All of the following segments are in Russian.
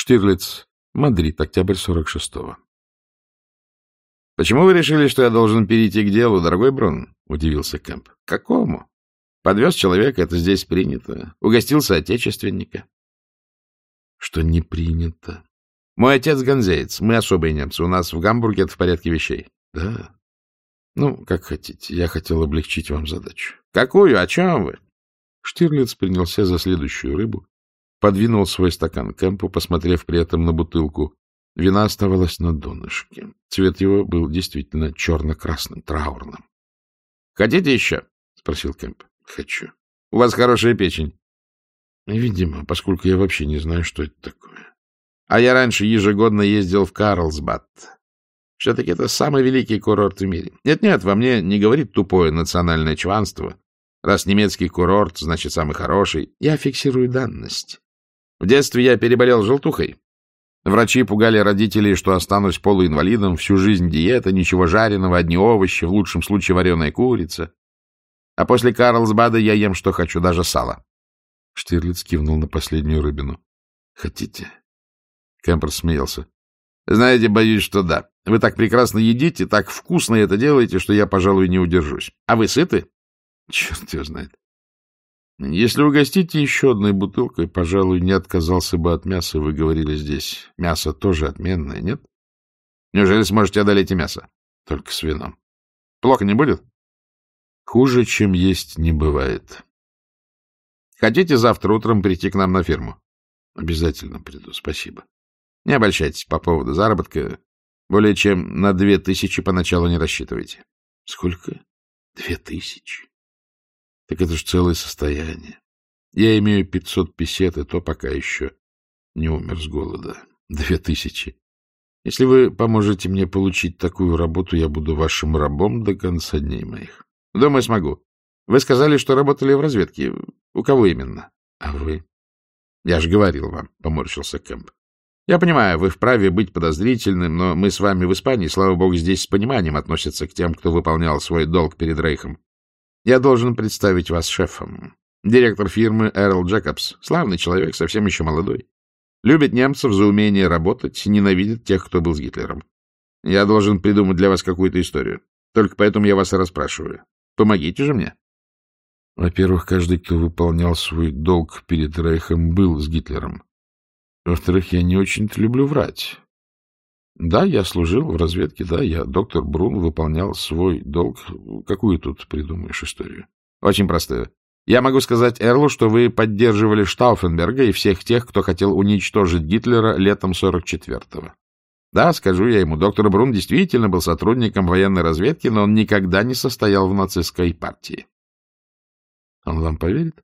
Штирлиц, Мадрид, октябрь 46-го. — Почему вы решили, что я должен перейти к делу, дорогой Брун? — удивился Кэмп. — К какому? Подвез человека, это здесь принято. Угостил соотечественника. — Что не принято. — Мой отец ганзеец, мы особые немцы. У нас в Гамбурге это в порядке вещей. — Да? Ну, как хотите. Я хотел облегчить вам задачу. — Какую? О чем вы? Штирлиц принялся за следующую рыбу, подвинул свой стакан Кэмпу, посмотрев при этом на бутылку. Вина оставалась на донышке. Цвет его был действительно черно-красным, траурным. — Хотите еще? — спросил Кэмп. — Хочу. — У вас хорошая печень. — Видимо, поскольку я вообще не знаю, что это такое. — А я раньше ежегодно ездил в Карлсбад. Все-таки это самый великий курорт в мире. Нет-нет, во мне не говорит тупое национальное чванство. Раз немецкий курорт, значит, самый хороший. Я фиксирую данность. В детстве я переболел желтухой. Врачи пугали родителей, что останусь полуинвалидом, всю жизнь диета, ничего жареного, одни овощи, в лучшем случае вареная курица. А после Карлсбада я ем, что хочу, даже сало. Штирлиц кивнул на последнюю рыбину. — Хотите? Кэмп смеялся. — Знаете, боюсь, что да. Вы так прекрасно едите, так вкусно это делаете, что я, пожалуй, не удержусь. А вы сыты? — Черт его знает. Если угостите еще одной бутылкой, пожалуй, не отказался бы от мяса. Вы говорили здесь. Мясо тоже отменное, нет? Неужели сможете одолеть и мясо? Только с вином. Плохо не будет? Хуже, чем есть, не бывает. Хотите завтра утром прийти к нам на фирму? Обязательно приду, спасибо. Не обольщайтесь по поводу заработка. Более чем на 2000 поначалу не рассчитывайте. Сколько? 2000? Так это же целое состояние. Я имею 500 песет, и то пока еще не умер с голода. 2000. Если вы поможете мне получить такую работу, я буду вашим рабом до конца дней моих. Думаю, смогу. Вы сказали, что работали в разведке. У кого именно? А вы? Я же говорил вам, поморщился Кэмп. Я понимаю, вы вправе быть подозрительным, но мы с вами в Испании, слава богу, здесь с пониманием относятся к тем, кто выполнял свой долг перед Рейхом. Я должен представить вас шефом. Директор фирмы Эрл Джекобс. Славный человек, совсем еще молодой. Любит немцев за умение работать, ненавидит тех, кто был с Гитлером. Я должен придумать для вас какую-то историю. Только поэтому я вас и расспрашиваю. Помогите же мне. Во-первых, каждый, кто выполнял свой долг перед Рейхом, был с Гитлером. Во-вторых, я не очень-то люблю врать. Да, я служил в разведке, да, я, доктор Брун, выполнял свой долг. Какую тут придумаешь историю? Очень простую. Я могу сказать Эрлу, что вы поддерживали Штауфенберга и всех тех, кто хотел уничтожить Гитлера летом 44-го. Да, скажу я ему, доктор Брун действительно был сотрудником военной разведки, но он никогда не состоял в нацистской партии. Он вам поверит?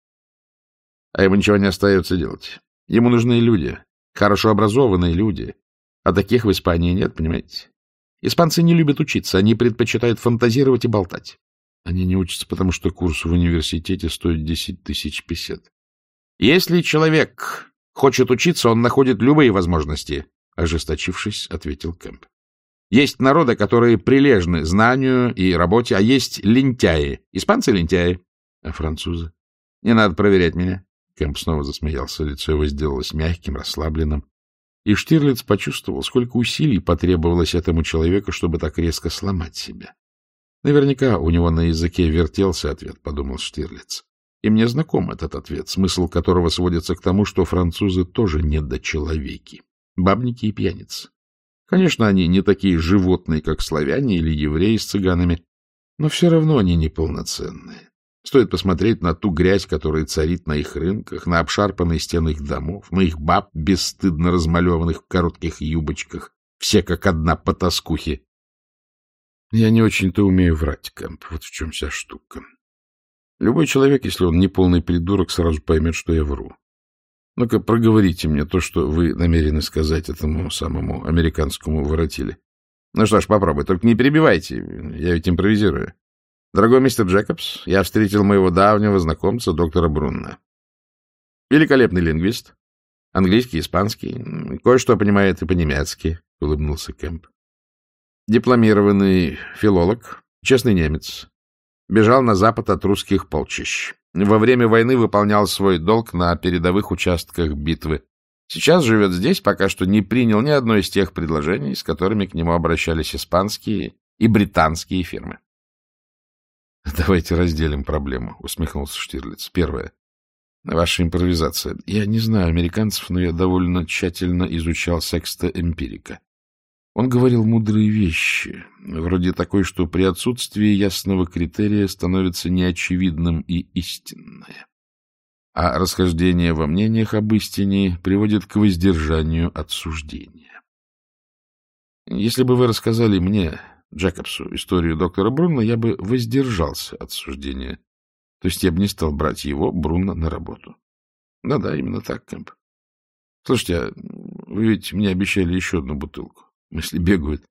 А ему ничего не остается делать. Ему нужны люди, хорошо образованные люди. А таких в Испании нет, понимаете? Испанцы не любят учиться, они предпочитают фантазировать и болтать. Они не учатся, потому что курс в университете стоит 10 тысяч песет. Если человек хочет учиться, он находит любые возможности, — ожесточившись, ответил Кэмп. Есть народы, которые прилежны знанию и работе, а есть лентяи. Испанцы лентяи. А французы? Не надо проверять меня. Кэмп снова засмеялся, лицо его сделалось мягким, расслабленным. И Штирлиц почувствовал, сколько усилий потребовалось этому человеку, чтобы так резко сломать себя. Наверняка у него на языке вертелся ответ, подумал Штирлиц. И мне знаком этот ответ, смысл которого сводится к тому, что французы тоже недочеловеки, бабники и пьяницы. Конечно, они не такие животные, как славяне или евреи с цыганами, но все равно они неполноценные. Стоит посмотреть на ту грязь, которая царит на их рынках, на обшарпанные стены их домов, на их баб, бесстыдно размалеванных в коротких юбочках, все как одна потаскухи. Я не очень-то умею врать, Кэмп, вот в чем вся штука. Любой человек, если он не полный придурок, сразу поймет, что я вру. Ну-ка, проговорите мне то, что вы намерены сказать этому самому американскому воротиле. Ну что ж, попробуй, только не перебивайте, я ведь импровизирую. Дорогой мистер Джекобс, я встретил моего давнего знакомца, доктора Брунна. Великолепный лингвист. Английский, испанский. Кое-что понимает и по-немецки, — улыбнулся Кэмп. Дипломированный филолог, честный немец. Бежал на запад от русских полчищ. Во время войны выполнял свой долг на передовых участках битвы. Сейчас живет здесь, пока что не принял ни одно из тех предложений, с которыми к нему обращались испанские и британские фирмы. — Давайте разделим проблему, — усмехнулся Штирлиц. — Первое. Ваша импровизация. Я не знаю американцев, но я довольно тщательно изучал Секста Эмпирика. Он говорил мудрые вещи, вроде такой, что при отсутствии ясного критерия становится неочевидным и истинное. А расхождение во мнениях об истине приводит к воздержанию от суждения. Если бы вы рассказали мне, Джекобсу, историю доктора Бруно, я бы воздержался от суждения. То есть я бы не стал брать его, Бруно, на работу. Да-да, именно так, Кэмп. Слушайте, а вы ведь мне обещали еще одну бутылку. Мысли бегают.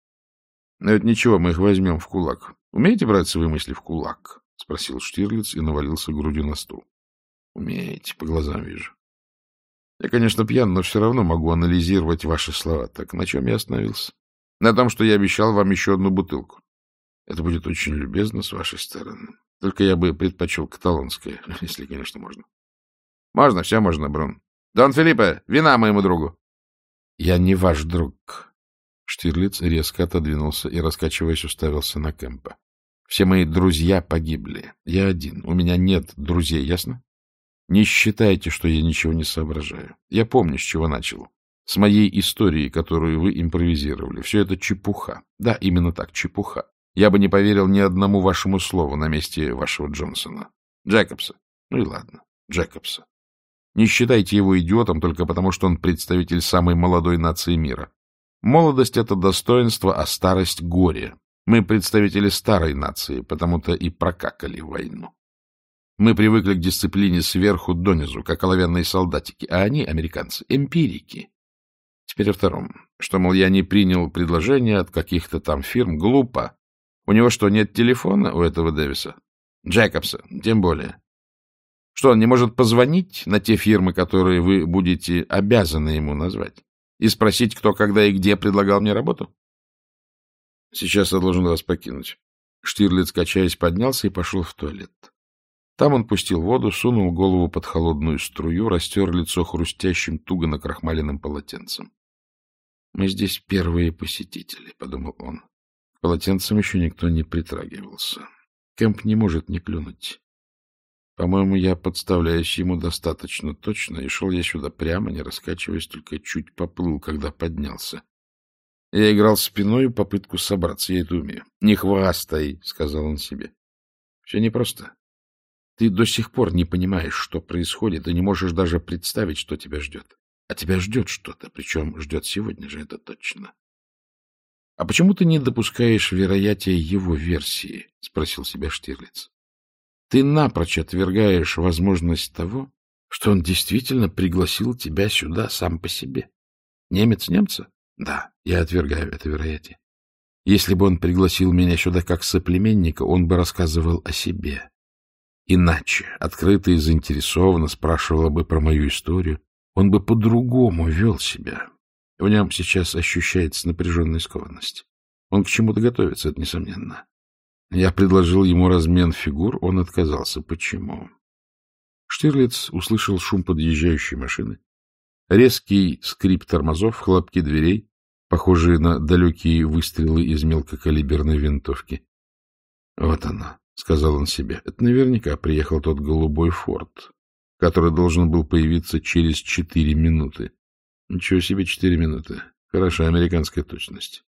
Но это ничего, мы их возьмем в кулак. Умеете, братцы, вы мысли в кулак? — спросил Штирлиц и навалился грудью на стул. — Умеете, по глазам вижу. Я, конечно, пьян, но все равно могу анализировать ваши слова. Так на чем я остановился? На том, что я обещал вам еще одну бутылку. Это будет очень любезно с вашей стороны. Только я бы предпочел каталонское, если, конечно, можно. Можно, все можно, Брун. Дон Филиппе, вина моему другу. Я не ваш друг. Штирлиц резко отодвинулся и, раскачиваясь, уставился на Кэмпа. Все мои друзья погибли. Я один. У меня нет друзей, ясно? Не считайте, что я ничего не соображаю. Я помню, с чего начал. С моей истории, которую вы импровизировали. Все это чепуха. Да, именно так, чепуха. Я бы не поверил ни одному вашему слову на месте вашего Джонсона. Джекобса. Ну и ладно, Джекобса. Не считайте его идиотом только потому, что он представитель самой молодой нации мира. Молодость — это достоинство, а старость — горе. Мы представители старой нации, потому-то и прокакали войну. Мы привыкли к дисциплине сверху донизу, как оловянные солдатики, а они, американцы, эмпирики. Теперь о втором. Что, мол, я не принял предложение от каких-то там фирм. Глупо. У него что, нет телефона у этого Дэвиса? Джекобса, тем более. Что, он не может позвонить на те фирмы, которые вы будете обязаны ему назвать, и спросить, кто, когда и где предлагал мне работу? Сейчас я должен вас покинуть. Штирлиц, качаясь, поднялся и пошел в туалет. Там он пустил воду, сунул голову под холодную струю, растер лицо хрустящим, туго накрахмаленным полотенцем. — Мы здесь первые посетители, — подумал он. К полотенцам еще никто не притрагивался. Кэмп не может не клюнуть. По-моему, я подставляюсь ему достаточно точно, и шел я сюда прямо, не раскачиваясь, только чуть поплыл, когда поднялся. Я играл спиной в попытку собраться, я это умею. — Не хвастай, — сказал он себе. — Все непросто. Ты до сих пор не понимаешь, что происходит, и не можешь даже представить, что тебя ждет. А тебя ждет что-то, причем ждет сегодня же, это точно. — А почему ты не допускаешь вероятия его версии? — спросил себя Штирлиц. — Ты напрочь отвергаешь возможность того, что он действительно пригласил тебя сюда сам по себе. Немец немца? Да, я отвергаю это вероятие. Если бы он пригласил меня сюда как соплеменника, он бы рассказывал о себе. Иначе, открыто и заинтересованно спрашивал бы про мою историю, он бы по-другому вел себя. В нем сейчас ощущается напряженная скованность. Он к чему-то готовится, это несомненно. Я предложил ему размен фигур, он отказался. Почему? Штирлиц услышал шум подъезжающей машины, резкий скрип тормозов, хлопки дверей, похожие на далекие выстрелы из мелкокалиберной винтовки. Вот оно. — сказал он себе. — Это наверняка приехал тот голубой форд, который должен был появиться через 4 минуты. Ничего себе 4 минуты. Хорошая американская точность.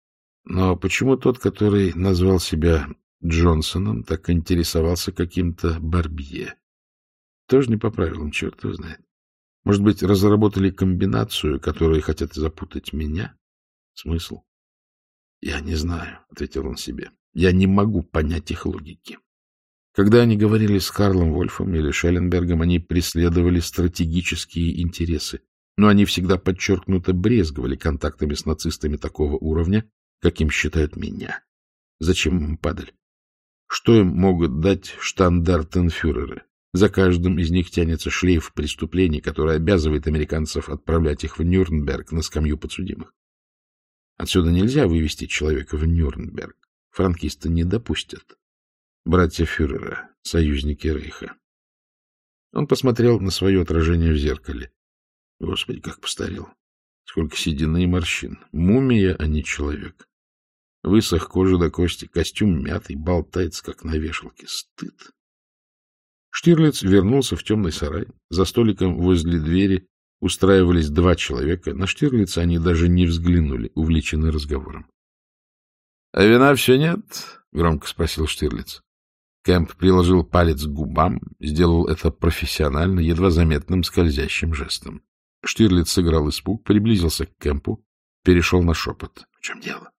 Но почему тот, который назвал себя Джонсоном, так интересовался каким-то Барбье? Тоже не по правилам, черт его знает. Может быть, разработали комбинацию, которой хотят запутать меня? Смысл? — Я не знаю, — ответил он себе. Я не могу понять их логики. Когда они говорили с Карлом Вольфом или Шелленбергом, они преследовали стратегические интересы, но они всегда подчеркнуто брезговали контактами с нацистами такого уровня, каким считают меня. Зачем им падаль? Что им могут дать штандартенфюреры? За каждым из них тянется шлейф преступлений, который обязывает американцев отправлять их в Нюрнберг на скамью подсудимых. Отсюда нельзя вывести человека в Нюрнберг. Франкисты не допустят. Братья фюрера, союзники Рейха. Он посмотрел на свое отражение в зеркале. Господи, как постарел. Сколько седины и морщин. Мумия, а не человек. Высох кожи до кости, костюм мятый, болтается, как на вешалке. Стыд. Штирлиц вернулся в темный сарай. За столиком возле двери устраивались 2 человека. На Штирлица они даже не взглянули, увлечены разговором. — А вина все нет? — громко спросил Штирлиц. Кэмп приложил палец к губам, сделал это профессионально, едва заметным скользящим жестом. Штирлиц сыграл испуг, приблизился к Кэмпу, перешел на шепот. — В чем дело?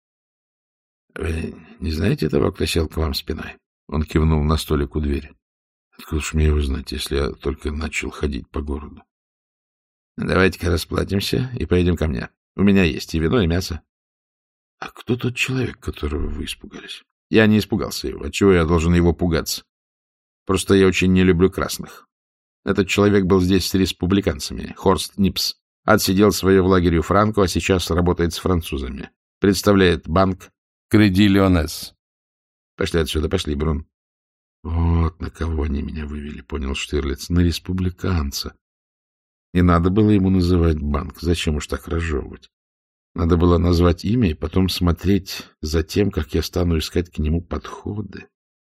— Вы не знаете того, кто сел к вам спиной? Он кивнул на столик у двери. — Откуда ж мне его знать, если я только начал ходить по городу? — Давайте-ка расплатимся и поедем ко мне. У меня есть и вино, и мясо. — А кто тот человек, которого вы испугались? — Я не испугался его. Отчего я должен его пугаться? Просто я очень не люблю красных. Этот человек был здесь с республиканцами. Хорст Нипс. Отсидел свое в лагере у Франко, а сейчас работает с французами. Представляет банк Креди Леонес. Пошли отсюда, пошли, Брун. Вот на кого они меня вывели, понял Штирлиц. На республиканца. Не надо было ему называть банк. Зачем уж так разжевывать? Надо было назвать имя и потом смотреть за тем, как я стану искать к нему подходы.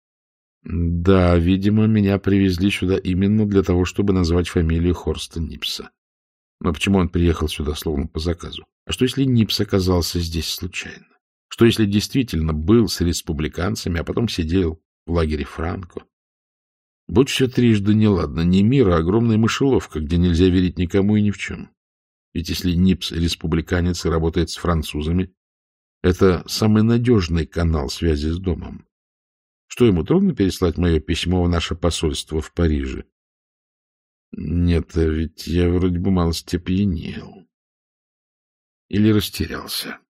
Да, видимо, меня привезли сюда именно для того, чтобы назвать фамилию Хорста Нипса. Но почему он приехал сюда словно по заказу? А что, если Нипс оказался здесь случайно? Что, если действительно был с республиканцами, а потом сидел в лагере Франко? Будь все трижды неладно, не мир, а огромная мышеловка, где нельзя верить никому и ни в чем. Ведь если Нипс республиканец и работает с французами, это самый надежный канал связи с домом. Что, ему трудно переслать мое письмо в наше посольство в Париже? Нет, ведь я вроде бы малость опьянел. Или растерялся.